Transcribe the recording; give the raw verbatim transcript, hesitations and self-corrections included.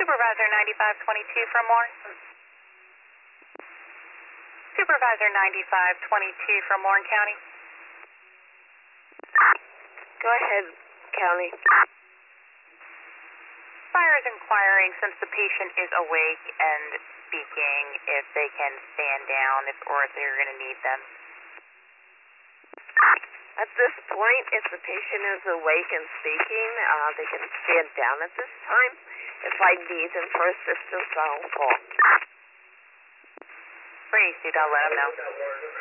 Supervisor ninety-five twenty-two from Warren. Supervisor ninety-five twenty-two from Warren County. Go ahead, County. Fire is inquiring since the patient is awake and speaking if they can stand down if, or if they're going to need them. At this point, if the patient is awake and speaking, uh, they can stand down at this time. If I need them for assistance, I'll call. Pretty soon, I'll let them know.